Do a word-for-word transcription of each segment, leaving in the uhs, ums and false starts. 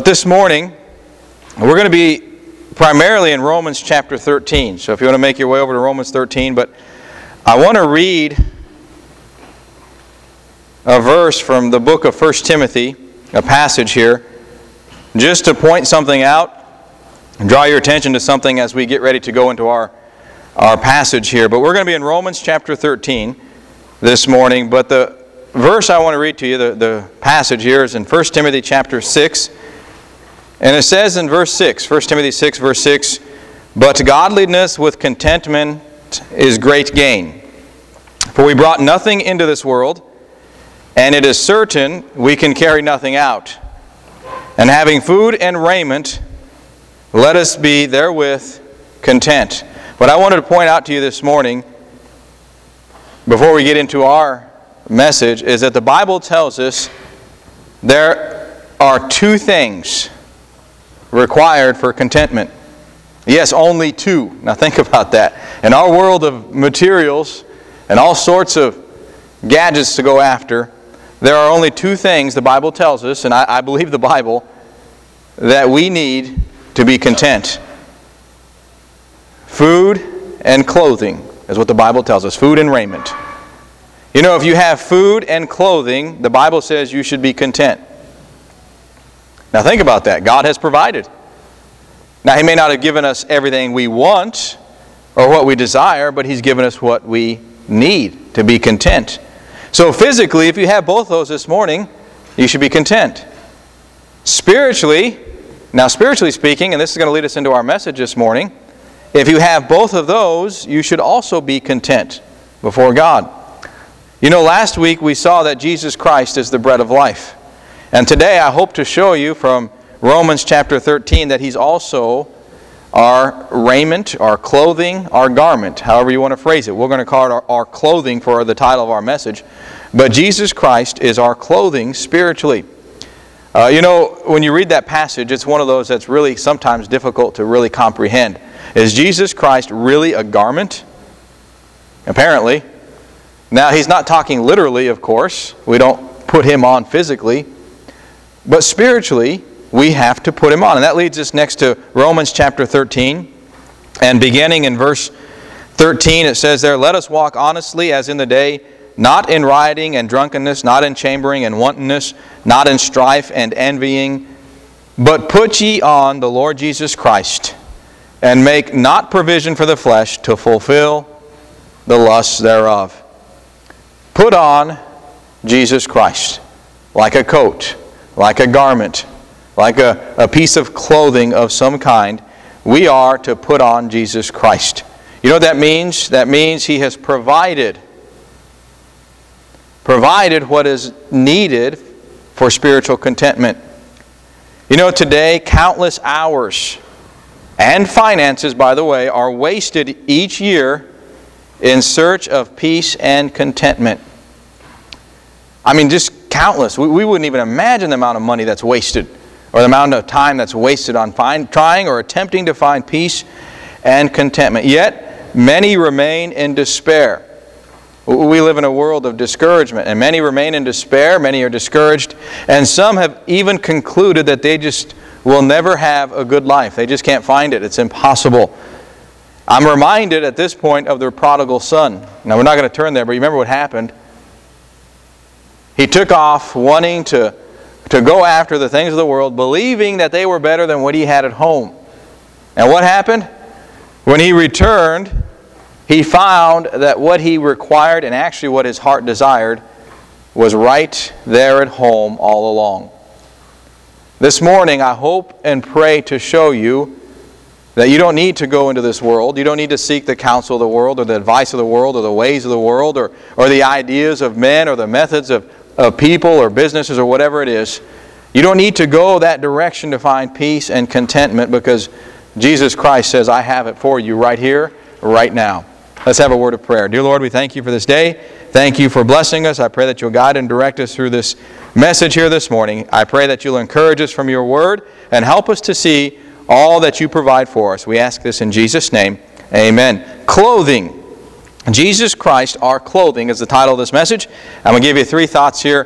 this morning, we're going to be primarily in Romans chapter thirteen. So if you want to make your way over to Romans thirteen, but I want to read a verse from the book of First Timothy, a passage here, just to point something out and draw your attention to something as we get ready to go into our, our passage here. But we're going to be in Romans chapter thirteen this morning. But the verse I want to read to you, the, the passage here, is in First Timothy chapter six. And it says in verse six, First Timothy six, verse six, "But godliness with contentment is great gain. For we brought nothing into this world, and it is certain we can carry nothing out. And having food and raiment, let us be therewith content." What I wanted to point out to you this morning, before we get into our message, is that the Bible tells us there are two things required for contentment. Yes, only two. Now think about that. In our world of materials and all sorts of gadgets to go after, there are only two things the Bible tells us, and I, I believe the Bible, that we need to be content. Food and clothing is what the Bible tells us. Food and raiment. You know, if you have food and clothing, the Bible says you should be content. Now think about that. God has provided. Now He may not have given us everything we want or what we desire, but He's given us what we need to be content. So physically, if you have both those this morning, you should be content. Spiritually, now spiritually speaking, and this is going to lead us into our message this morning, if you have both of those, you should also be content before God. You know, last week we saw that Jesus Christ is the bread of life. And today I hope to show you from Romans chapter thirteen that He's also our raiment, our clothing, our garment, however you want to phrase it. We're going to call it our, our clothing for the title of our message. But Jesus Christ is our clothing spiritually. Uh, you know, when you read that passage, it's one of those that's really sometimes difficult to really comprehend. Is Jesus Christ really a garment? Apparently. Now, He's not talking literally, of course. We don't put Him on physically. But spiritually, we have to put Him on. And that leads us next to Romans chapter thirteen. And beginning in verse thirteen, it says there, "Let us walk honestly as in the day, not in rioting and drunkenness, not in chambering and wantonness, not in strife and envying. But put ye on the Lord Jesus Christ, and make not provision for the flesh to fulfill the lusts thereof." Put on Jesus Christ like a coat, like a garment, like a, a piece of clothing of some kind. We are to put on Jesus Christ. You know what that means? That means He has provided, provided what is needed for spiritual contentment. You know, today, countless hours and finances, by the way, are wasted each year in search of peace and contentment. I mean, just countless. We, we wouldn't even imagine the amount of money that's wasted or the amount of time that's wasted on find, trying or attempting to find peace and contentment. Yet, many remain in despair. We live in a world of discouragement, and many remain in despair, many are discouraged, and some have even concluded that they just will never have a good life. They just can't find it. It's impossible. I'm reminded at this point of the prodigal son. Now, we're not going to turn there, but you remember what happened. He took off wanting to, to go after the things of the world, believing that they were better than what he had at home. And what happened? When he returned, he found that what he required, and actually what his heart desired, was right there at home all along. This morning, I hope and pray to show you that you don't need to go into this world. You don't need to seek the counsel of the world or the advice of the world or the ways of the world or, or the ideas of men or the methods of, of people or businesses or whatever it is. You don't need to go that direction to find peace and contentment, because Jesus Christ says, "I have it for you right here, right now." Let's have a word of prayer. Dear Lord, we thank You for this day. Thank You for blessing us. I pray that You'll guide and direct us through this message here this morning. I pray that You'll encourage us from Your Word and help us to see all that You provide for us. We ask this in Jesus' name. Amen. Clothing. Jesus Christ, our clothing, is the title of this message. I'm going to give you three thoughts here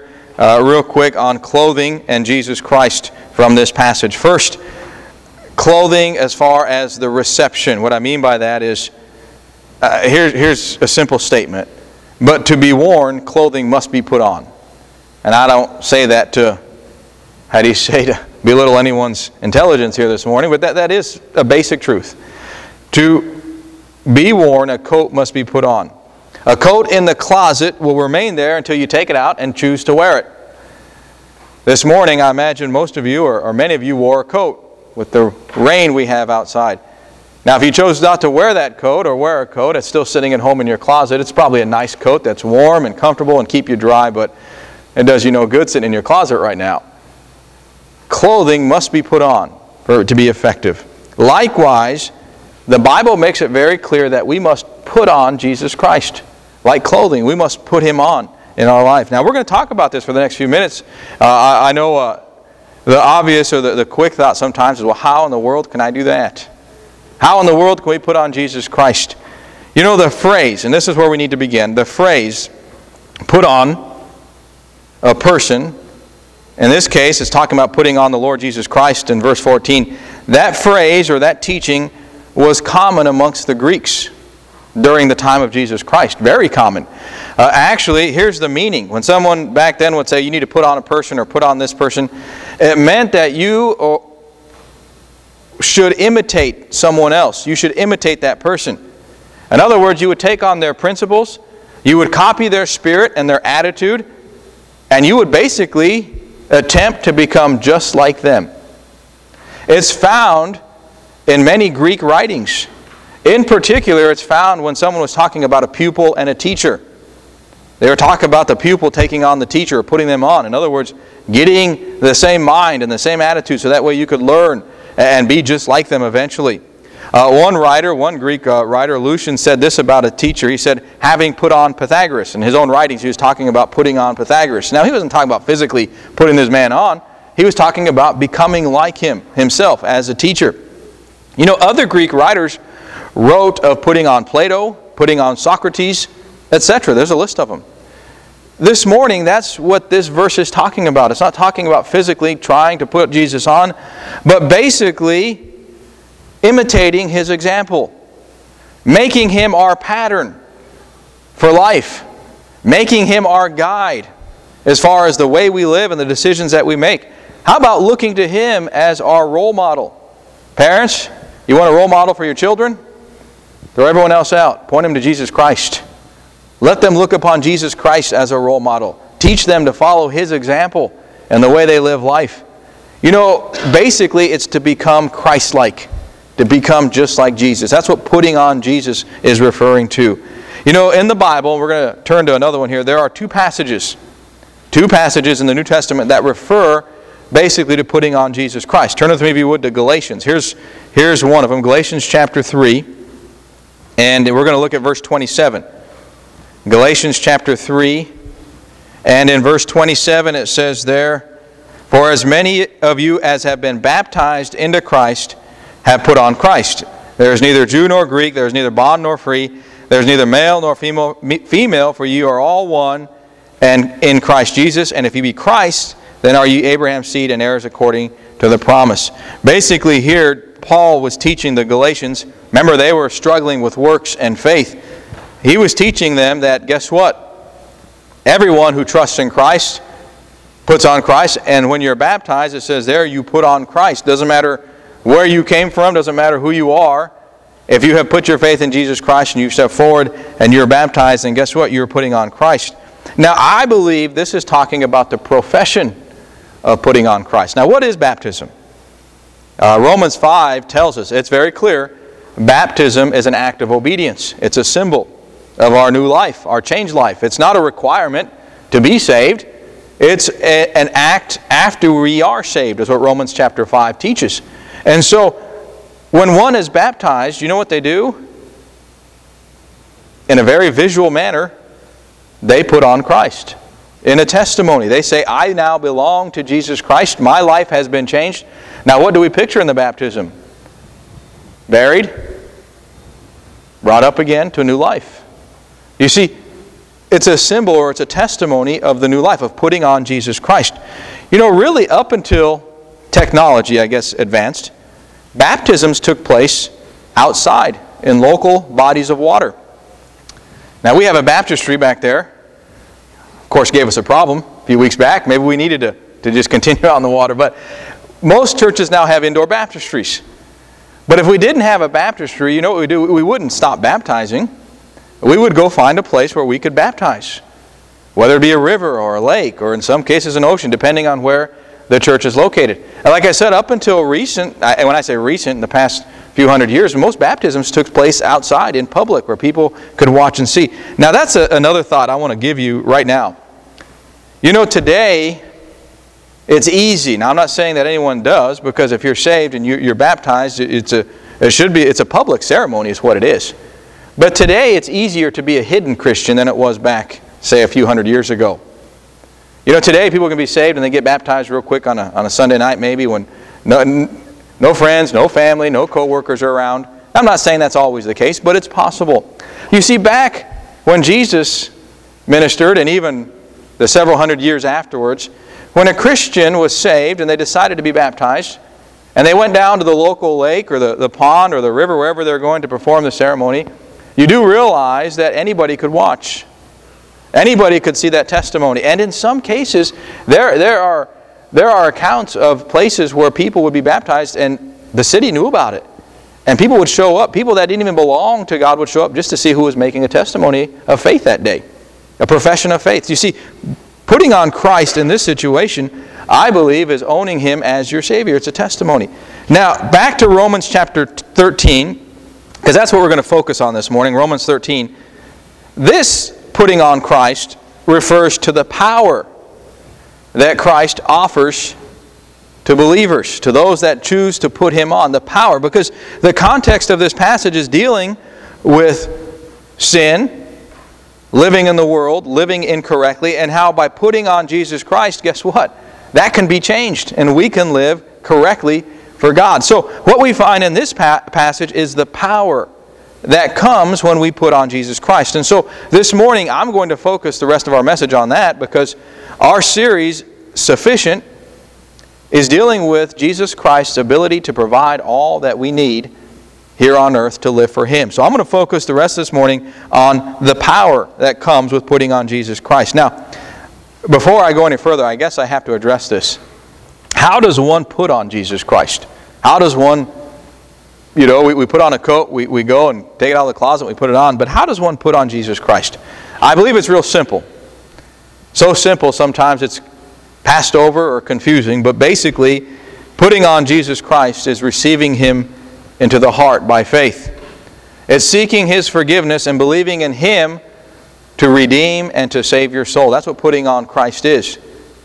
uh, real quick on clothing and Jesus Christ from this passage. First, clothing as far as the reception. What I mean by that is, uh, here, here's a simple statement. But to be worn, clothing must be put on. And I don't say that to, how do you say, to belittle anyone's intelligence here this morning, but that, that is a basic truth. To be worn, a coat must be put on. A coat in the closet will remain there until you take it out and choose to wear it. This morning, I imagine most of you, or, or many of you, wore a coat with the rain we have outside. Now, if you chose not to wear that coat or wear a coat, it's still sitting at home in your closet. It's probably a nice coat that's warm and comfortable and keep you dry, but it does you no good sitting in your closet right now. Clothing must be put on for it to be effective. Likewise, the Bible makes it very clear that we must put on Jesus Christ. Like clothing, we must put Him on in our life. Now, we're going to talk about this for the next few minutes. Uh, I, I know uh, the obvious or the, the quick thought sometimes is, well, how in the world can I do that? How in the world can we put on Jesus Christ? You know, the phrase, and this is where we need to begin, the phrase, put on a person, in this case, it's talking about putting on the Lord Jesus Christ in verse fourteen. That phrase or that teaching was common amongst the Greeks during the time of Jesus Christ. Very common. Uh, actually, here's the meaning. When someone back then would say, you need to put on a person or put on this person, it meant that you or should imitate someone else. You should imitate that person. In other words, you would take on their principles, you would copy their spirit and their attitude, and you would basically attempt to become just like them. It's found in many Greek writings. In particular, it's found when someone was talking about a pupil and a teacher. They were talking about the pupil taking on the teacher, or putting them on. In other words, getting the same mind and the same attitude so that way you could learn and be just like them eventually. Uh, one writer, one Greek uh, writer, Lucian, said this about a teacher. He said, having put on Pythagoras. In his own writings, he was talking about putting on Pythagoras. Now, he wasn't talking about physically putting this man on. He was talking about becoming like him himself as a teacher. You know, other Greek writers wrote of putting on Plato, putting on Socrates, et cetera. There's a list of them. This morning, that's what this verse is talking about. It's not talking about physically trying to put Jesus on, but basically imitating His example, making Him our pattern for life, making Him our guide as far as the way we live and the decisions that we make. How about looking to Him as our role model? Parents, you want a role model for your children? Throw everyone else out. Point them to Jesus Christ. Let them look upon Jesus Christ as a role model. Teach them to follow His example and the way they live life. You know, basically it's to become Christ-like, to become just like Jesus. That's what putting on Jesus is referring to. You know, in the Bible, we're going to turn to another one here, there are two passages, two passages in the New Testament that refer basically to putting on Jesus Christ. Turn with me, if you would, to Galatians. Here's, here's one of them, Galatians chapter three. And we're going to look at verse twenty-seven. Galatians chapter three. And in verse twenty-seven it says there, for as many of you as have been baptized into Christ have put on Christ. There is neither Jew nor Greek, there is neither bond nor free, there is neither male nor female, female, for you are all one and in Christ Jesus. And if you be Christ, then are you Abraham's seed and heirs according to the promise. Basically here, Paul was teaching the Galatians, remember they were struggling with works and faith. He was teaching them that, guess what? Everyone who trusts in Christ puts on Christ. And when you're baptized, it says there, you put on Christ. Doesn't matter where you came from, doesn't matter who you are. If you have put your faith in Jesus Christ and you step forward and you're baptized, then guess what? You're putting on Christ. Now, I believe this is talking about the profession of putting on Christ. Now, what is baptism? Uh, Romans five tells us, it's very clear, baptism is an act of obedience. It's a symbol of our new life, our changed life. It's not a requirement to be saved. It's a, an act after we are saved, is what Romans chapter five teaches. And so, when one is baptized, you know what they do? In a very visual manner, they put on Christ. In a testimony, they say, I now belong to Jesus Christ. My life has been changed. Now, what do we picture in the baptism? Buried, brought up again to a new life. You see, it's a symbol or it's a testimony of the new life, of putting on Jesus Christ. You know, really up until technology, I guess, advanced, baptisms took place outside in local bodies of water. Now, we have a baptistry back there. Of course, gave us a problem a few weeks back. Maybe we needed to, to just continue out in the water. But most churches now have indoor baptistries. But if we didn't have a baptistry, you know what we do? We wouldn't stop baptizing. We would go find a place where we could baptize. Whether it be a river or a lake or in some cases an ocean, depending on where the church is located. And like I said, up until recent, and when I say recent, in the past few hundred years, most baptisms took place outside in public where people could watch and see. Now that's a, another thought I want to give you right now. You know, today it's easy. Now I'm not saying that anyone does, because if you're saved and you, you're baptized, it's a it should be it's a public ceremony is what it is. But today it's easier to be a hidden Christian than it was back, say, a few hundred years ago. You know, today people can be saved and they get baptized real quick on a on a Sunday night maybe when no, no friends, no family, no co-workers are around. I'm not saying that's always the case, but it's possible. You see, back when Jesus ministered, and even the several hundred years afterwards, when a Christian was saved and they decided to be baptized, and they went down to the local lake or the, the pond or the river, wherever they're going to perform the ceremony, you do realize that anybody could watch. Anybody could see that testimony. And in some cases, there, there, are, there are accounts of places where people would be baptized and the city knew about it. And people would show up. People that didn't even belong to God would show up just to see who was making a testimony of faith that day. A profession of faith. You see, putting on Christ in this situation, I believe, is owning Him as your Savior. It's a testimony. Now, back to Romans chapter thirteen, because that's what we're going to focus on this morning, Romans thirteen. This putting on Christ refers to the power that Christ offers to believers, to those that choose to put Him on. The power, because the context of this passage is dealing with sin, living in the world, living incorrectly, and how by putting on Jesus Christ, guess what? That can be changed, and we can live correctly for God. So what we find in this pa- passage is the power that comes when we put on Jesus Christ. And so this morning I'm going to focus the rest of our message on that, because our series, Sufficient, is dealing with Jesus Christ's ability to provide all that we need here on earth to live for Him. So I'm going to focus the rest of this morning on the power that comes with putting on Jesus Christ. Now, before I go any further, I guess I have to address this. How does one put on Jesus Christ? How does one, you know, we, we put on a coat, we, we go and take it out of the closet, we put it on, but how does one put on Jesus Christ? I believe it's real simple. So simple sometimes it's passed over or confusing, but basically putting on Jesus Christ is receiving Him into the heart by faith. It's seeking His forgiveness and believing in Him to redeem and to save your soul. That's what putting on Christ is.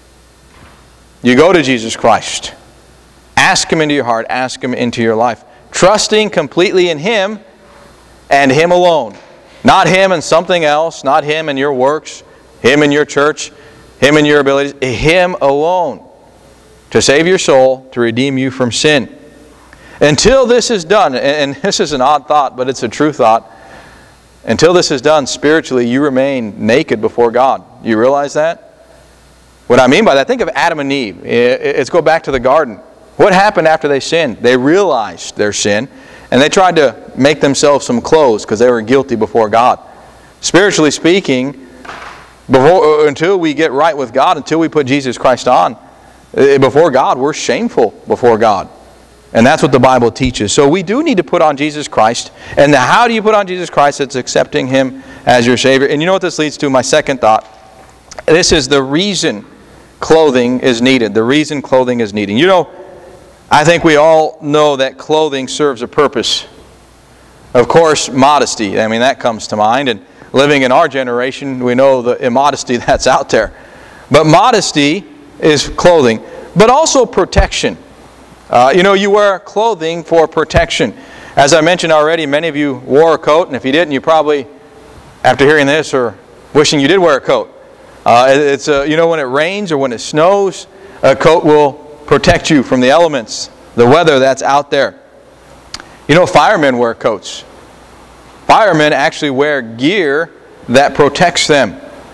You go to Jesus Christ. Ask Him into your heart. Ask Him into your life. Trusting completely in Him and Him alone. Not Him and something else. Not Him and your works. Him and your church. Him and your abilities. Him alone. To save your soul. To redeem you from sin. Until this is done, and this is an odd thought, but it's a true thought. Until this is done, spiritually, you remain naked before God. You realize that? What I mean by that, think of Adam and Eve. Let's go back to the garden. What happened after they sinned? They realized their sin, and they tried to make themselves some clothes because they were guilty before God. Spiritually speaking, before, until we get right with God, until we put Jesus Christ on, before God, we're shameful before God. And that's what the Bible teaches. So we do need to put on Jesus Christ. And how do you put on Jesus Christ? It's accepting Him as your Savior. And you know what this leads to? My second thought. This is the reason clothing is needed. The reason clothing is needed. You know, I think we all know that clothing serves a purpose. Of course, modesty. I mean, that comes to mind. And living in our generation, we know the immodesty that's out there. But modesty is clothing. But also protection. Uh, you know, you wear clothing for protection. As I mentioned already, many of you wore a coat, and if you didn't, you probably, after hearing this, or wishing you did wear a coat. Uh, it's uh, you know, when it rains or when it snows, a coat will protect you from the elements, the weather that's out there. You know, firemen wear coats. Firemen actually wear gear that protects them.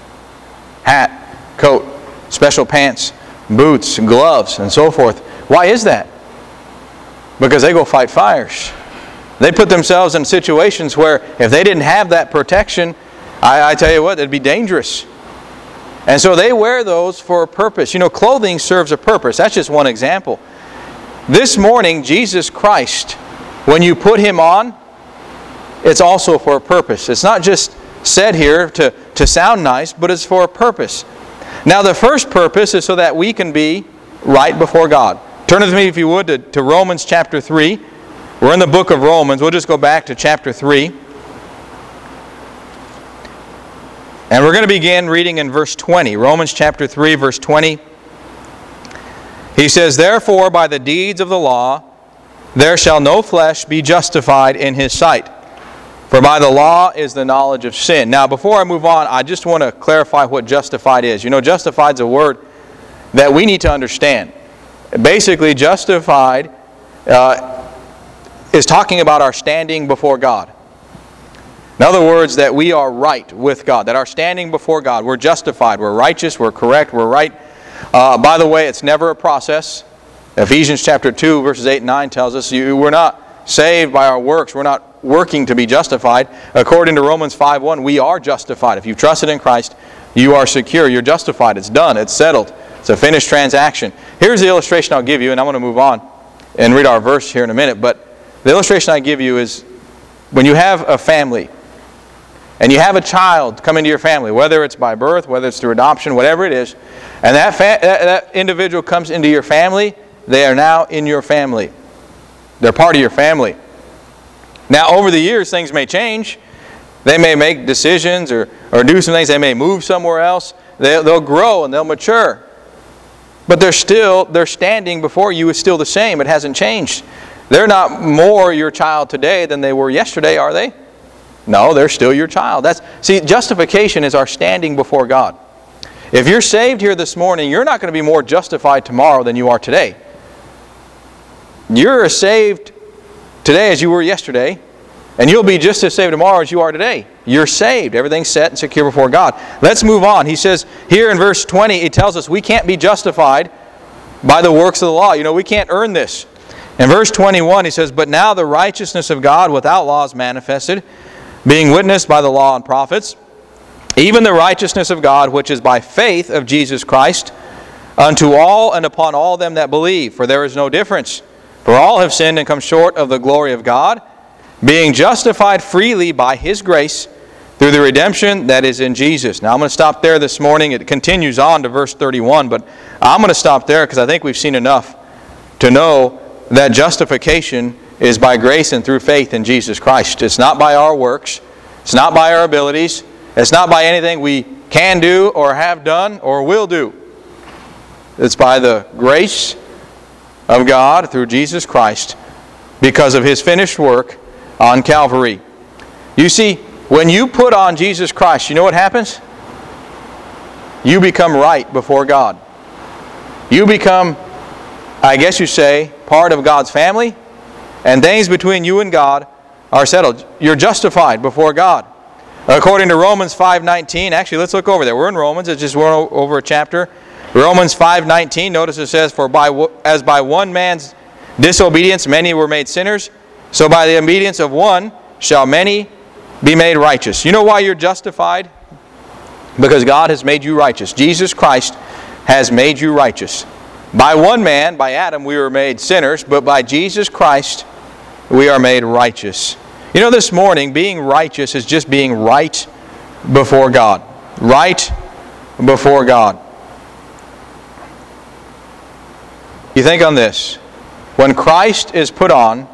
hat, coat, special pants, boots, gloves, and so forth. Why is that? Because they go fight fires. They put themselves in situations where if they didn't have that protection, I, I tell you what, it'd be dangerous. And so they wear those for a purpose. You know, clothing serves a purpose. That's just one example. This morning, Jesus Christ, when you put Him on, it's also for a purpose. It's not just said here to, to sound nice, but it's for a purpose. Now, the first purpose is so that we can be right before God. Turn with me, if you would, to, to Romans chapter three. We're in the book of Romans. We'll just go back to chapter three. And we're going to begin reading in verse twenty. Romans chapter three, verse twenty. He says, "Therefore, by the deeds of the law, there shall no flesh be justified in His sight. For by the law is the knowledge of sin." Now, before I move on, I just want to clarify what justified is. You know, justified is a word that we need to understand. Basically, justified uh, is talking about our standing before God. In other words, that we are right with God, that our standing before God, we're justified, we're righteous, we're correct, we're right. Uh, by the way, it's never a process. Ephesians chapter two, verses eight and nine tells us you, we're not saved by our works. We're not working to be justified. According to Romans five one, we are justified. If you've trusted in Christ, you are secure. You're justified. It's done. It's settled. It's a finished transaction. Here's the illustration I'll give you, and I'm going to move on and read our verse here in a minute. But the illustration I give you is when you have a family, and you have a child come into your family, whether it's by birth, whether it's through adoption, whatever it is, and that, fa- that, that individual comes into your family, they are now in your family. They're part of your family. Now, over the years, things may change. They may make decisions or, or do some things. They may move somewhere else. They, they'll grow and they'll mature. But they're still, their standing before you is still the same. It hasn't changed. They're not more your child today than they were yesterday, are they? No, they're still your child. That's see, justification is our standing before God. If you're saved here this morning, you're not going to be more justified tomorrow than you are today. You're as saved today as you were yesterday, and you'll be just as saved tomorrow as you are today. You're saved. Everything's set and secure before God. Let's move on. He says here in verse twenty, it tells us we can't be justified by the works of the law. You know, we can't earn this. In verse twenty-one, he says, "But now the righteousness of God without law is manifested, being witnessed by the law and prophets, even the righteousness of God, which is by faith of Jesus Christ, unto all and upon all them that believe. For there is no difference. For all have sinned and come short of the glory of God, being justified freely by His grace through the redemption that is in Jesus." Now I'm going to stop there this morning. It continues on to verse thirty-one, but I'm going to stop there because I think we've seen enough to know that justification is by grace and through faith in Jesus Christ. It's not by our works. It's not by our abilities. It's not by anything we can do or have done or will do. It's by the grace of God through Jesus Christ because of His finished work on Calvary. You see, when you put on Jesus Christ, you know what happens? You become right before God. You become, I guess you say, part of God's family, and things between you and God are settled. You're justified before God. According to Romans five nineteen, actually let's look over there. We're in Romans, it's just we're over a chapter. Romans five nineteen, notice it says, "For by as by one man's disobedience many were made sinners, so by the obedience of one shall many be made righteous." You know why you're justified? Because God has made you righteous. Jesus Christ has made you righteous. By one man, by Adam, we were made sinners, but by Jesus Christ, we are made righteous. You know, this morning, being righteous is just being right before God. Right before God. You think on this. When Christ is put on,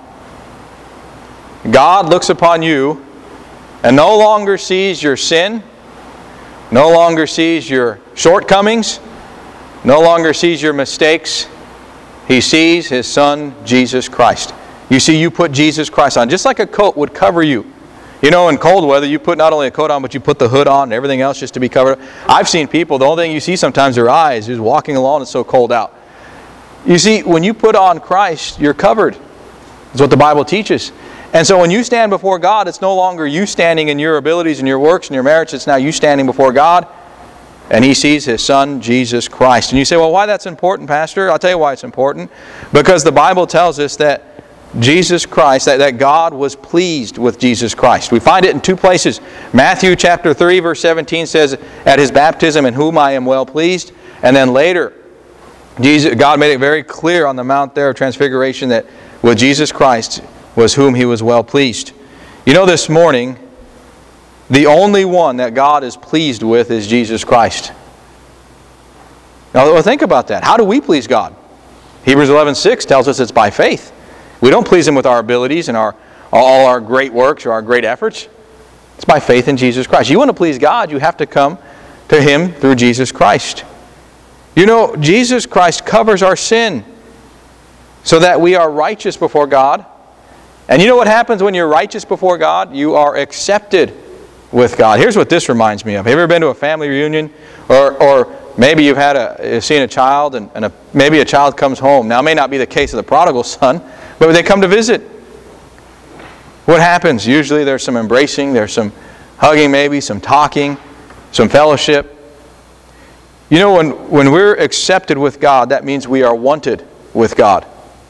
God looks upon you and no longer sees your sin, no longer sees your shortcomings, no longer sees your mistakes. He sees His Son, Jesus Christ. You see, you put Jesus Christ on, just like a coat would cover you. You know, in cold weather, you put not only a coat on, but you put the hood on and everything else just to be covered. I've seen people, the only thing you see sometimes are their eyes, just walking along, it's so cold out. You see, when you put on Christ, you're covered. That's what the Bible teaches. And so when you stand before God, it's no longer you standing in your abilities and your works and your merits. It's now you standing before God. and he sees his Son, Jesus Christ. And you say, well, why that's important, Pastor? I'll tell you why it's important. Because the Bible tells us that Jesus Christ, that, that God was pleased with Jesus Christ. We find it in two places. Matthew chapter three, verse seventeen says, at his baptism, in whom I am well pleased. And then later, Jesus, God made it very clear on the Mount there of Transfiguration that with Jesus Christ was whom he was well pleased. You know, this morning, the only one that God is pleased with is Jesus Christ. Now, well, think about that. How do we please God? Hebrews eleven six tells us it's by faith. We don't please Him with our abilities and our all our great works or our great efforts. It's by faith in Jesus Christ. You want to please God, you have to come to Him through Jesus Christ. You know, Jesus Christ covers our sin so that we are righteous before God. And you know what happens when you're righteous before God? You are accepted with God. Here's what this reminds me of. Have you ever been to a family reunion? Or or maybe you've had a you've seen a child and, and a, maybe a child comes home. Now it may not be the case of the prodigal son, but they come to visit. What happens? Usually there's some embracing, there's some hugging maybe, some talking, some fellowship. You know, when, when we're accepted with God, that means we are wanted with God.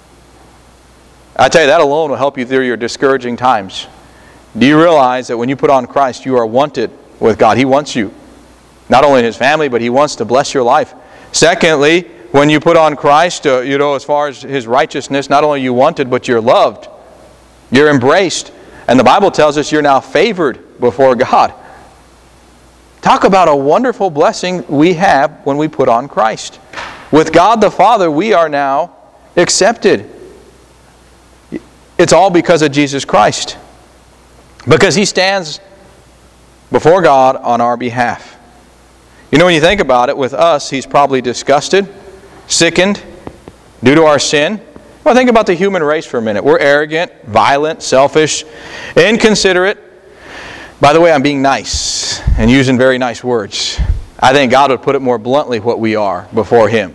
I tell you, that alone will help you through your discouraging times. Do you realize that when you put on Christ, you are wanted with God? He wants you. Not only in His family, but He wants to bless your life. Secondly, when you put on Christ, uh, you know, as far as His righteousness, not only are you wanted, but you're loved. You're embraced. And the Bible tells us you're now favored before God. Talk about a wonderful blessing we have when we put on Christ. With God the Father, we are now accepted. It's all because of Jesus Christ. Because He stands before God on our behalf. You know, when you think about it, with us, He's probably disgusted, sickened, due to our sin. Well, think about the human race for a minute. We're arrogant, violent, selfish, inconsiderate. By the way, I'm being nice and using very nice words. I think God would put it more bluntly what we are before Him.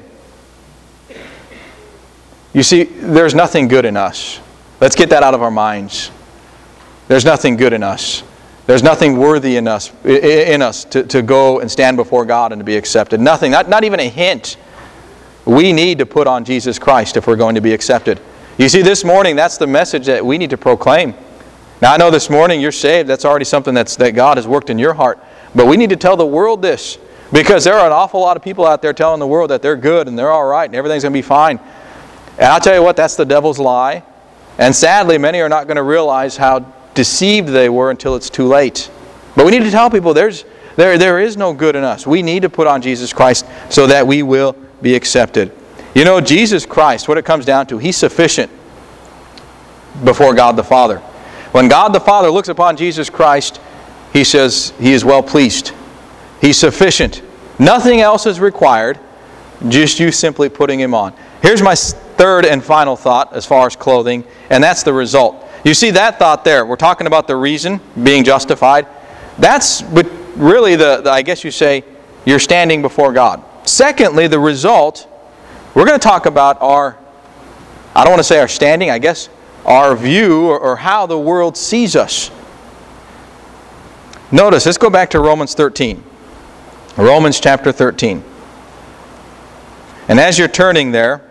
You see, there's nothing good in us. Let's get that out of our minds. There's nothing good in us. There's nothing worthy in us in us to, to go and stand before God and to be accepted. Nothing, not, not even a hint. We need to put on Jesus Christ if we're going to be accepted. You see, this morning, that's the message that we need to proclaim. Now, I know this morning you're saved. That's already something that's, that God has worked in your heart. But we need to tell the world this. Because there are an awful lot of people out there telling the world that they're good and they're all right and everything's going to be fine. And I'll tell you what, that's the devil's lie. And sadly, many are not going to realize how deceived they were until it's too late. But we need to tell people there's there there is no good in us. We need to put on Jesus Christ so that we will be accepted. You know, Jesus Christ, what it comes down to, He's sufficient before God the Father. When God the Father looks upon Jesus Christ, He says He is well pleased. He's sufficient. Nothing else is required, just you simply putting Him on. Here's my third and final thought as far as clothing, and that's the result. You see that thought there. We're talking about the reason, being justified. That's really the, the, I guess you say, you're standing before God. Secondly, the result, we're going to talk about our, I don't want to say our standing, I guess, our view or, or how the world sees us. Notice, let's go back to Romans thirteen. Romans chapter thirteen. And as you're turning there,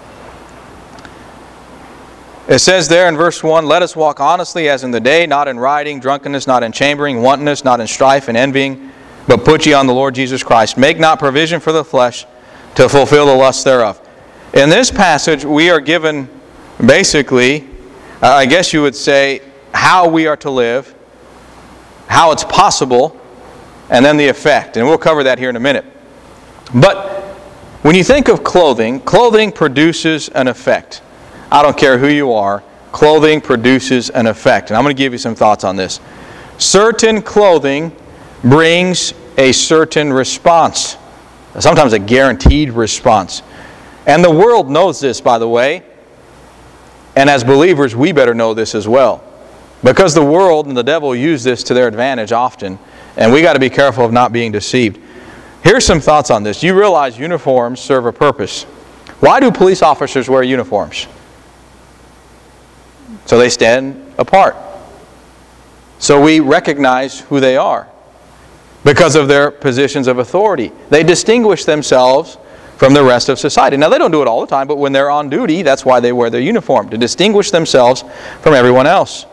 it says there in verse one, let us walk honestly as in the day, not in rioting, drunkenness, not in chambering, wantonness, not in strife and envying, but put ye on the Lord Jesus Christ. Make not provision for the flesh to fulfill the lusts thereof. In this passage, we are given basically, uh, I guess you would say, how we are to live, how it's possible, and then the effect. And we'll cover that here in a minute. But when you think of clothing, clothing produces an effect. I don't care who you are, clothing produces an effect. And I'm going to give you some thoughts on this. Certain clothing brings a certain response. Sometimes a guaranteed response. And the world knows this, by the way. And as believers, we better know this as well. Because the world and the devil use this to their advantage often. And we got to be careful of not being deceived. Here's some thoughts on this. You realize uniforms serve a purpose. Why do police officers wear uniforms? So they stand apart. So we recognize who they are. because of their positions of authority. They distinguish themselves from the rest of society. Now, they don't do it all the time, but when they're on duty, that's why they wear their uniform, to distinguish themselves from everyone else.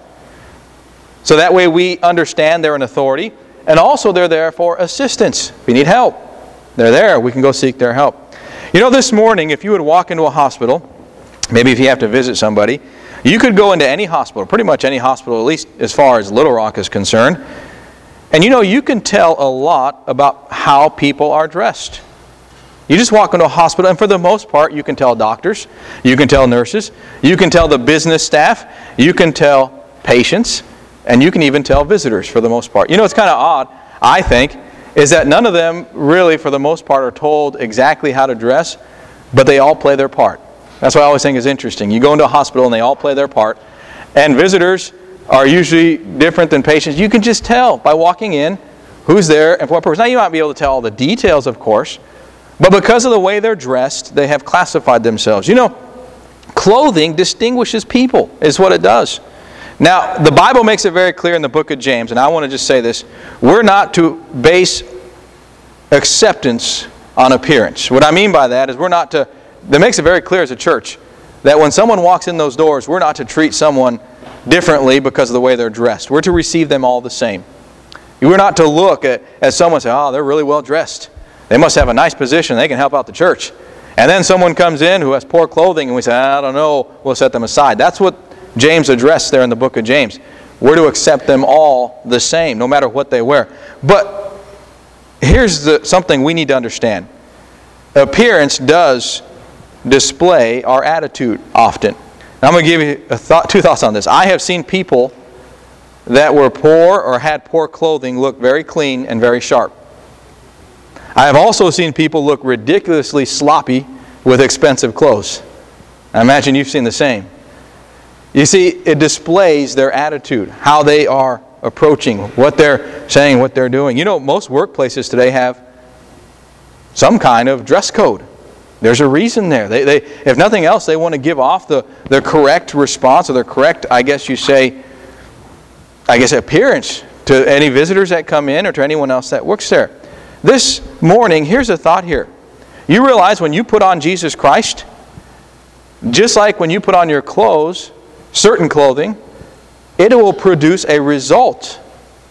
So that way we understand they're an authority, and also they're there for assistance. If we need help, they're there. We can go seek their help. You know, this morning, if you would walk into a hospital, maybe if you have to visit somebody, you could go into any hospital, pretty much any hospital, at least as far as Little Rock is concerned, and you know, you can tell a lot about how people are dressed. You just walk into a hospital, and for the most part, you can tell doctors, you can tell nurses, you can tell the business staff, you can tell patients, and you can even tell visitors for the most part. You know, it's kind of odd, I think, is that none of them really, for the most part, are told exactly how to dress, but they all play their part. That's what I always think is interesting. You go into a hospital, and they all play their part, and visitors are usually different than patients. You can just tell by walking in who's there and for what purpose. Now, you might be able to tell all the details, of course, but because of the way they're dressed, they have classified themselves. You know, clothing distinguishes people, is what it does. Now, the Bible makes it very clear in the book of James, and I want to just say this, we're not to base acceptance on appearance. What I mean by that is we're not to, that makes it very clear as a church, that when someone walks in those doors, we're not to treat someone differently because of the way they're dressed. We're to receive them all the same. We're not to look at, at someone and say, oh, they're really well dressed. They must have a nice position. They can help out the church. And then someone comes in who has poor clothing and we say, I don't know, we'll set them aside. That's what James addressed there in the book of James. We're to accept them all the same, no matter what they wear. But here's the, something we need to understand. Appearance does display our attitude often. Now, I'm going to give you a thought, two thoughts on this. I have seen people that were poor or had poor clothing look very clean and very sharp. I have also seen people look ridiculously sloppy with expensive clothes. I imagine you've seen the same. You see, it displays their attitude, how they are approaching, what they're saying, what they're doing. You know, most workplaces today have some kind of dress code. There's a reason there. They, they, if nothing else, they want to give off the, the correct response or the correct, I guess you say, I guess appearance to any visitors that come in or to anyone else that works there. This morning, here's a thought here. You realize when you put on Jesus Christ, just like when you put on your clothes, certain clothing, it will produce a result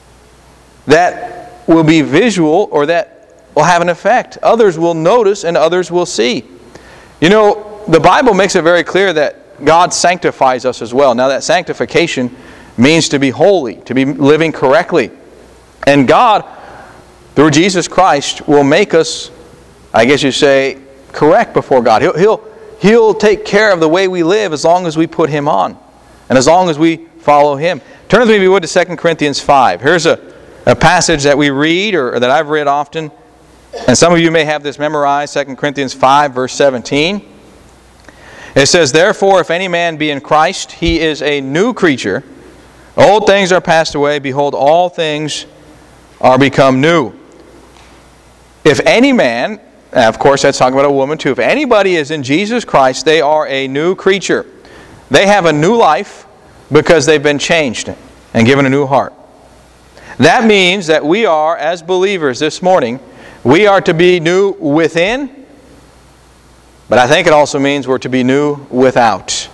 that will be visual or that will have an effect. Others will notice and others will see. You know, the Bible makes it very clear that God sanctifies us as well. Now, that sanctification means to be holy, to be living correctly. And God, through Jesus Christ, will make us, I guess you say, correct before God. He'll, he'll, he'll take care of the way we live as long as we put Him on. And as long as we follow Him. Turn with me, if you would, to Second Corinthians five. Here's a, a passage that we read, or, or that I've read often. And some of you may have this memorized, Second Corinthians five, verse seventeen. It says, therefore, if any man be in Christ, he is a new creature. Old things are passed away. Behold, all things are become new. If any man, and of course that's talking about a woman too, if anybody is in Jesus Christ, they are a new creature. They have a new life because they've been changed and given a new heart. That means that we are, as believers this morning, we are to be new within, but I think it also means we're to be new without.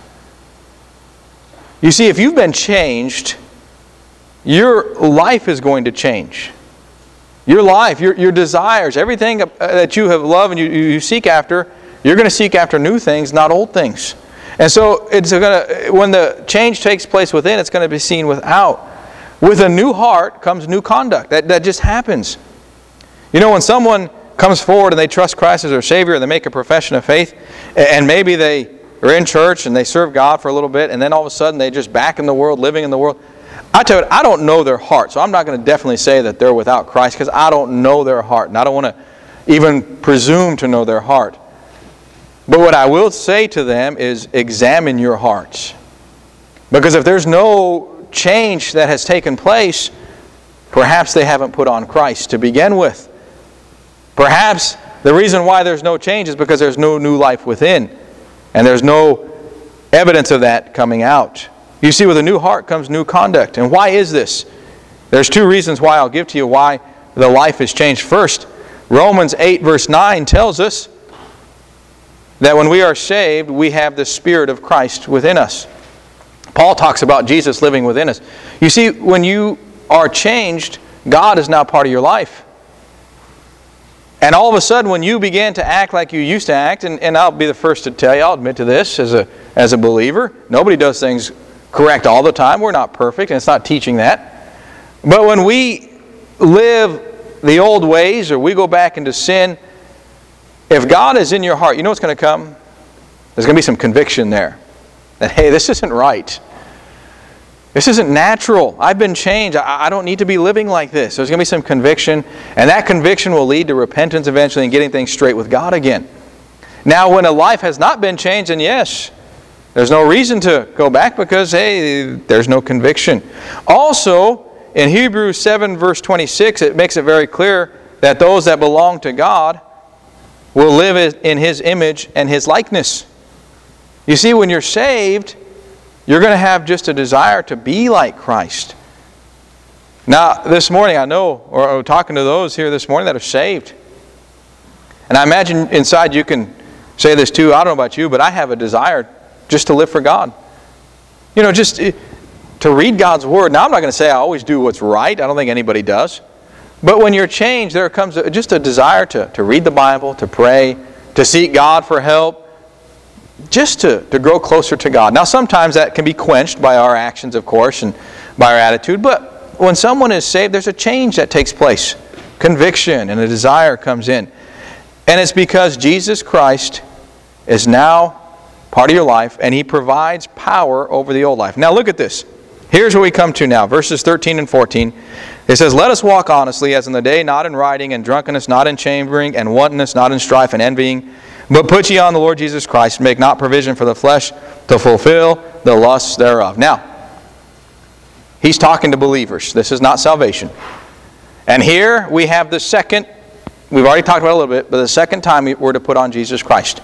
You see, if you've been changed, your life is going to change. Your life, your, your desires, everything that you have loved and you, you seek after, you're going to seek after new things, not old things. And so it's gonna, when the change takes place within, it's going to be seen without. With a new heart comes new conduct. That, that just happens. You know, when someone comes forward and they trust Christ as their Savior and they make a profession of faith, and maybe they are in church and they serve God for a little bit, and then all of a sudden they're just back in the world, living in the world. I tell you, I don't know their heart, so I'm not going to definitely say that they're without Christ because I don't know their heart, and I don't want to even presume to know their heart. But what I will say to them is examine your hearts. Because if there's no change that has taken place, perhaps they haven't put on Christ to begin with. Perhaps the reason why there's no change is because there's no new life within. And there's no evidence of that coming out. You see, with a new heart comes new conduct. And why is this? There's two reasons why I'll give to you why the life is changed. First, Romans eight verse nine tells us that when we are saved, we have the Spirit of Christ within us. Paul talks about Jesus living within us. You see, when you are changed, God is now part of your life. And all of a sudden, when you begin to act like you used to act, and, and I'll be the first to tell you, I'll admit to this as a, as a believer, nobody does things correct all the time. We're not perfect, and it's not teaching that. But when we live the old ways, or we go back into sin, if God is in your heart, you know what's going to come? There's going to be some conviction there. That, hey, this isn't right. This isn't natural. I've been changed. I, I don't need to be living like this. There's going to be some conviction, and that conviction will lead to repentance eventually and getting things straight with God again. Now, when a life has not been changed, then yes, there's no reason to go back because, hey, there's no conviction. Also, in Hebrews seven verse twenty-six, it makes it very clear that those that belong to God will live in His image and His likeness. You see, when you're saved, you're going to have just a desire to be like Christ. Now, this morning, I know, or, or talking to those here this morning that are saved, and I imagine inside you can say this too. I don't know about you, but I have a desire just to live for God. You know, just to read God's Word. Now, I'm not going to say I always do what's right. I don't think anybody does. But when you're changed, there comes a, just a desire to, to read the Bible, to pray, to seek God for help, just to, to grow closer to God. Now, sometimes that can be quenched by our actions, of course, and by our attitude. But when someone is saved, there's a change that takes place. Conviction and a desire comes in. And it's because Jesus Christ is now part of your life, and He provides power over the old life. Now, look at this. Here's where we come to now, verses thirteen and fourteen. It says, "Let us walk honestly, as in the day, not in rioting and drunkenness, not in chambering and wantonness, not in strife and envying. But put ye on the Lord Jesus Christ, make not provision for the flesh to fulfill the lusts thereof." Now, He's talking to believers. This is not salvation. And here we have the second, we've already talked about it a little bit, but the second time we're to put on Jesus Christ.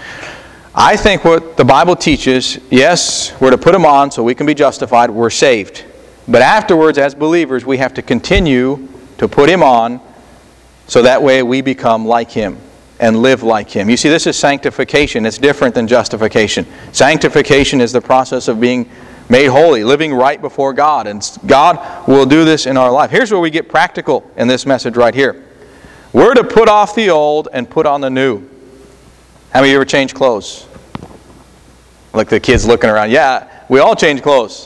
I think what the Bible teaches, yes, we're to put Him on so we can be justified, we're saved. But afterwards, as believers, we have to continue to put Him on so that way we become like Him and live like Him. You see, this is sanctification. It's different than justification. Sanctification is the process of being made holy, living right before God. And God will do this in our life. Here's where we get practical in this message right here. We're to put off the old and put on the new. How many of you ever change clothes? Look, the kids looking around. Yeah, we all change clothes.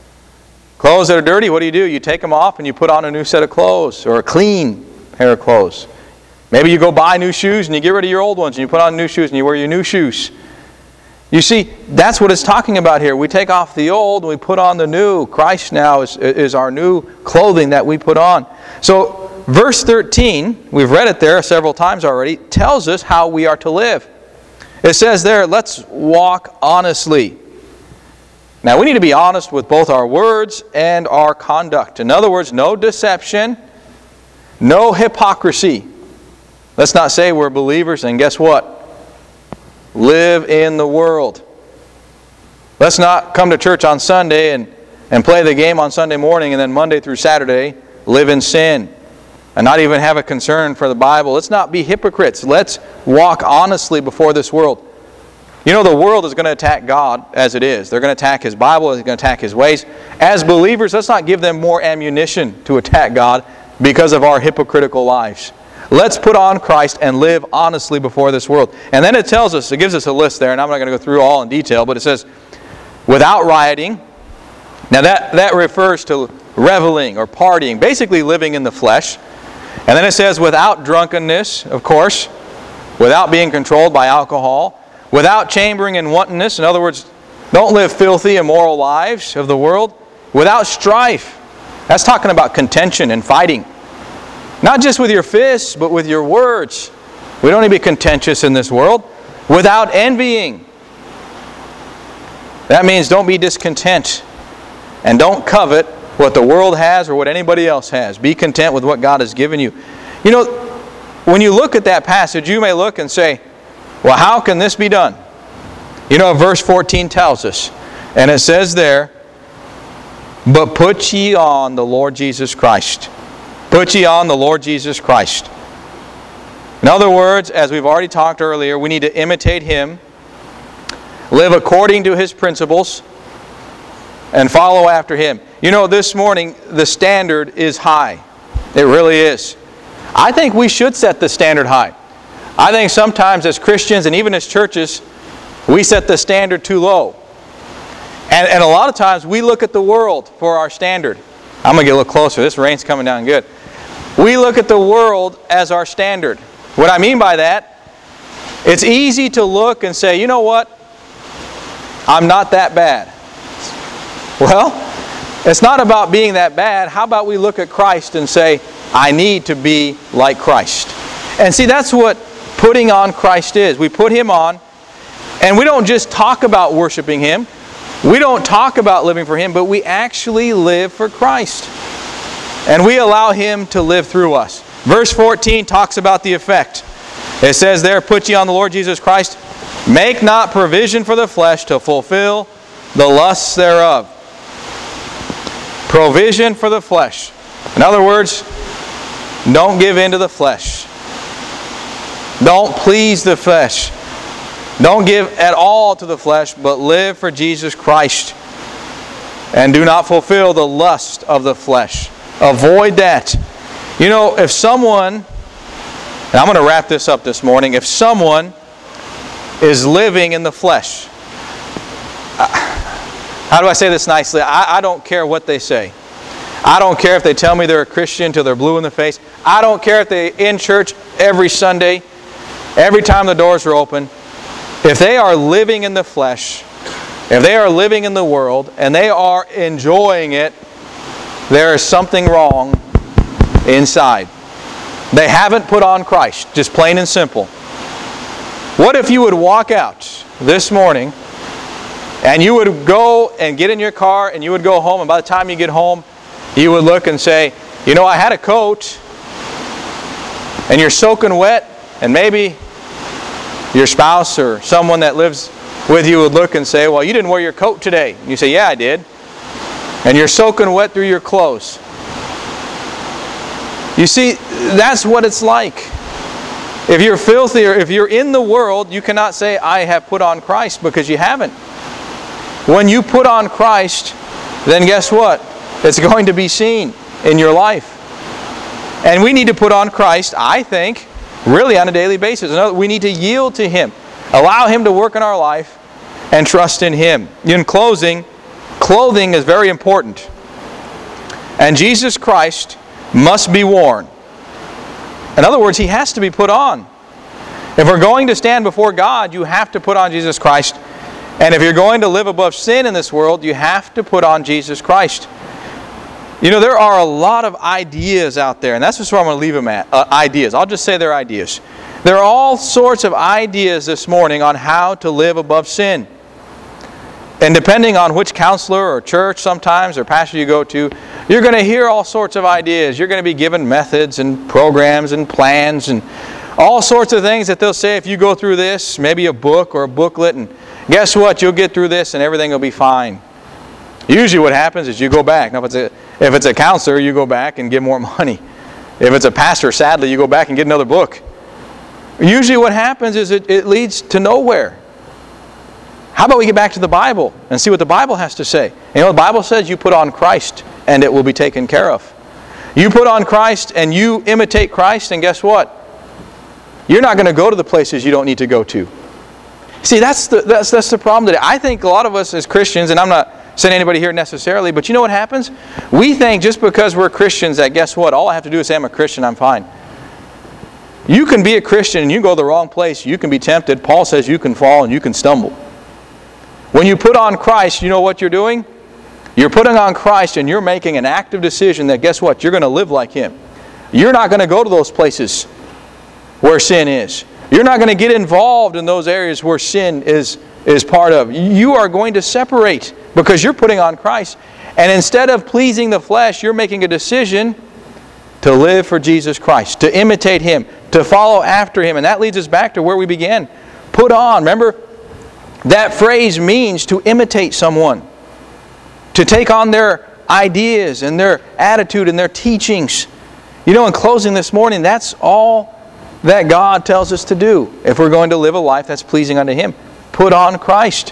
Clothes that are dirty, what do you do? You take them off and you put on a new set of clothes or a clean pair of clothes. Maybe you go buy new shoes and you get rid of your old ones and you put on new shoes and you wear your new shoes. You see, that's what it's talking about here. We take off the old and we put on the new. Christ now is, is our new clothing that we put on. So, verse thirteen, we've read it there several times already, tells us how we are to live. It says there, let's walk honestly. Now, we need to be honest with both our words and our conduct. In other words, no deception, no hypocrisy. Let's not say we're believers and guess what? Live in the world. Let's not come to church on Sunday and, and play the game on Sunday morning and then Monday through Saturday live in sin and not even have a concern for the Bible. Let's not be hypocrites. Let's walk honestly before this world. You know, the world is going to attack God as it is. They're going to attack His Bible. They're going to attack His ways. As believers, let's not give them more ammunition to attack God because of our hypocritical lives. Let's put on Christ and live honestly before this world. And then it tells us, it gives us a list there, and I'm not going to go through all in detail, but it says, without rioting. Now that, that refers to reveling or partying, basically living in the flesh. And then it says, without drunkenness, of course, without being controlled by alcohol, without chambering and wantonness. In other words, don't live filthy, immoral lives of the world. Without strife. That's talking about contention and fighting. Not just with your fists, but with your words. We don't need to be contentious in this world. Without envying. That means don't be discontent. And don't covet what the world has or what anybody else has. Be content with what God has given you. You know, when you look at that passage, you may look and say, well, how can this be done? You know, verse fourteen tells us, and it says there, but put ye on the Lord Jesus Christ. Put ye on the Lord Jesus Christ. In other words, as we've already talked earlier, we need to imitate Him, live according to His principles, and follow after Him. You know, this morning, the standard is high. It really is. I think we should set the standard high. I think sometimes as Christians and even as churches, we set the standard too low. And, and a lot of times we look at the world for our standard. I'm going to get a little closer. This rain's coming down good. We look at the world as our standard. What I mean by that, it's easy to look and say, you know what? I'm not that bad. Well, it's not about being that bad. How about we look at Christ and say, I need to be like Christ. And see, that's what putting on Christ is. We put Him on, and we don't just talk about worshiping Him. We don't talk about living for Him, but we actually live for Christ. And we allow Him to live through us. Verse fourteen talks about the effect. It says there, put ye on the Lord Jesus Christ, make not provision for the flesh to fulfill the lusts thereof. Provision for the flesh. In other words, don't give in to the flesh. Don't please the flesh. Don't give at all to the flesh, but live for Jesus Christ. And do not fulfill the lust of the flesh. Avoid that. You know, if someone, and I'm going to wrap this up this morning, if someone is living in the flesh, how do I say this nicely? I, I don't care what they say. I don't care if they tell me they're a Christian till they're blue in the face. I don't care if they're in church every Sunday, every time the doors are open. If they are living in the flesh, if they are living in the world, and they are enjoying it, there is something wrong inside. They haven't put on Christ, just plain and simple. What if you would walk out this morning and you would go and get in your car and you would go home, and by the time you get home, you would look and say, you know, I had a coat, and you're soaking wet, and maybe your spouse or someone that lives with you would look and say, well, you didn't wear your coat today. And you say, yeah, I did. And you're soaking wet through your clothes. You see, that's what it's like. If you're filthy or if you're in the world, you cannot say, I have put on Christ, because you haven't. When you put on Christ, then guess what? It's going to be seen in your life. And we need to put on Christ, I think, really on a daily basis. In other words, we need to yield to Him. Allow Him to work in our life and trust in Him. In closing, clothing is very important. And Jesus Christ must be worn. In other words, He has to be put on. If we're going to stand before God, you have to put on Jesus Christ. And if you're going to live above sin in this world, you have to put on Jesus Christ. You know, there are a lot of ideas out there, and that's just where I'm going to leave them at. Uh, ideas. I'll just say they're ideas. There are all sorts of ideas this morning on how to live above sin. And depending on which counselor or church sometimes or pastor you go to, you're going to hear all sorts of ideas. You're going to be given methods and programs and plans and all sorts of things that they'll say, if you go through this, maybe a book or a booklet, and guess what? You'll get through this and everything will be fine. Usually what happens is you go back. Now, if it's a, if it's a counselor, you go back and give more money. If it's a pastor, sadly, you go back and get another book. Usually what happens is it, it leads to nowhere. How about we get back to the Bible and see what the Bible has to say? You know, the Bible says you put on Christ and it will be taken care of. You put on Christ and you imitate Christ, and guess what? You're not going to go to the places you don't need to go to. See, that's the, that's, that's the problem today. I think a lot of us as Christians, and I'm not saying anybody here necessarily, but you know what happens? We think just because we're Christians that guess what? All I have to do is say I'm a Christian, I'm fine. You can be a Christian and you go the wrong place. You can be tempted. Paul says you can fall and you can stumble. When you put on Christ, you know what you're doing? You're putting on Christ and you're making an active decision that guess what? You're going to live like Him. You're not going to go to those places where sin is. You're not going to get involved in those areas where sin is, is part of. You are going to separate because you're putting on Christ. And instead of pleasing the flesh, you're making a decision to live for Jesus Christ, to imitate Him, to follow after Him. And that leads us back to where we began. Put on. Remember, that phrase means to imitate someone, to take on their ideas and their attitude and their teachings. You know, in closing this morning, that's all that God tells us to do if we're going to live a life that's pleasing unto Him. Put on Christ.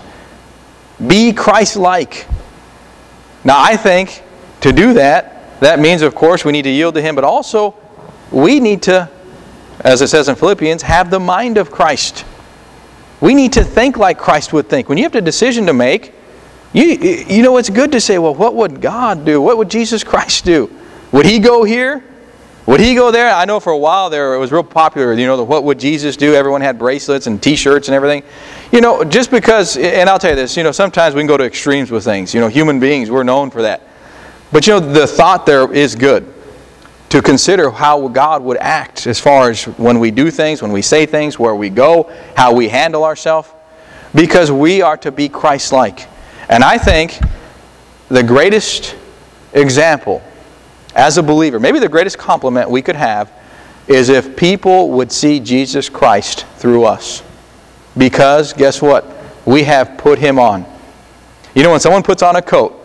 Be Christ-like. Now, I think to do that, that means, of course, we need to yield to Him, but also we need to, as it says in Philippians, have the mind of Christ. We need to think like Christ would think. When you have a decision to make, you, you know, it's good to say, well, what would God do? What would Jesus Christ do? Would He go here? Would He go there? I know for a while there it was real popular, you know, the what would Jesus do? Everyone had bracelets and T-shirts and everything. You know, just because, and I'll tell you this, you know, sometimes we can go to extremes with things. You know, human beings, we're known for that. But you know, the thought there is good. To consider how God would act as far as when we do things, when we say things, where we go, how we handle ourselves. Because we are to be Christ-like. And I think the greatest example as a believer, maybe the greatest compliment we could have, is if people would see Jesus Christ through us. Because, guess what? We have put Him on. You know, when someone puts on a coat,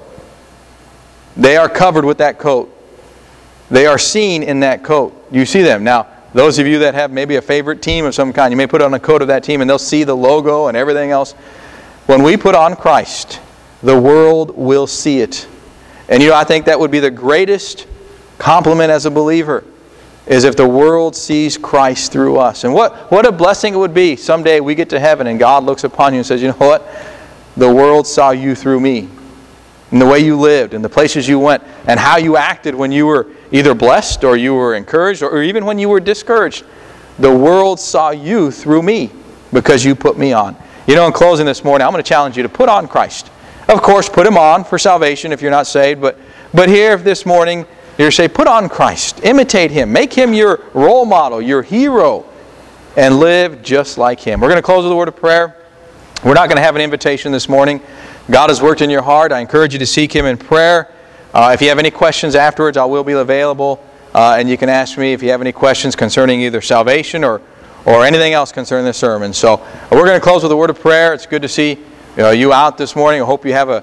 they are covered with that coat. They are seen in that coat. You see them. Now, those of you that have maybe a favorite team of some kind, you may put on a coat of that team and they'll see the logo and everything else. When we put on Christ, the world will see it. And you know, I think that would be the greatest compliment as a believer, is if the world sees Christ through us. And what, what a blessing it would be. Someday we get to heaven and God looks upon you and says, you know what? The world saw you through me. And the way you lived, and the places you went, and how you acted when you were either blessed or you were encouraged, or even when you were discouraged. The world saw you through me because you put me on. You know, in closing this morning, I'm going to challenge you to put on Christ. Of course, put Him on for salvation if you're not saved. But, but here this morning, you're saying, put on Christ. Imitate Him. Make Him your role model, your hero. And live just like Him. We're going to close with a word of prayer. We're not going to have an invitation this morning. God has worked in your heart. I encourage you to seek Him in prayer. Uh, if you have any questions afterwards, I will be available. Uh, and you can ask me if you have any questions concerning either salvation or, or anything else concerning the sermon. So uh, we're going to close with a word of prayer. It's good to see uh, you out this morning. I hope you have a,